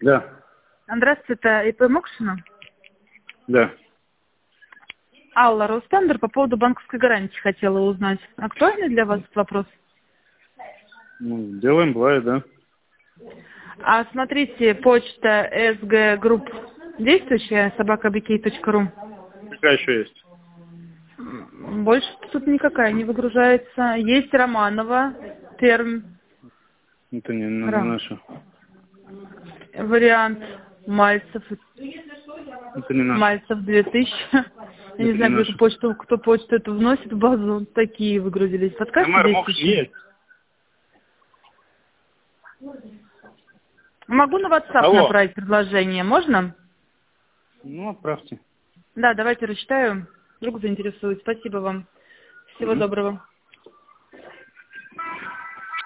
Да. Здравствуйте, это ИП Мокшина. Да. Алла, Ростендер, по поводу банковской гарантии хотела узнать. Актуальный для вас этот вопрос? Ну, делаем, бывает, да. А смотрите, почта SG Group действующая, собакабк.ру. Какая еще есть? Больше тут никакая не выгружается. Есть Романова, Пермь. Это не наша. Вариант Мальцев. Это не наша. Мальцев 2000. Я не Это не знаю, наша. кто почту эту вносит в базу. Вот такие выгрузились. Подскажите, МР Мокш действующие? есть. Могу на WhatsApp Алло. направить предложение. Можно? Ну, отправьте. Да, давайте рассчитаю. Вдруг заинтересует. Спасибо вам. Всего доброго.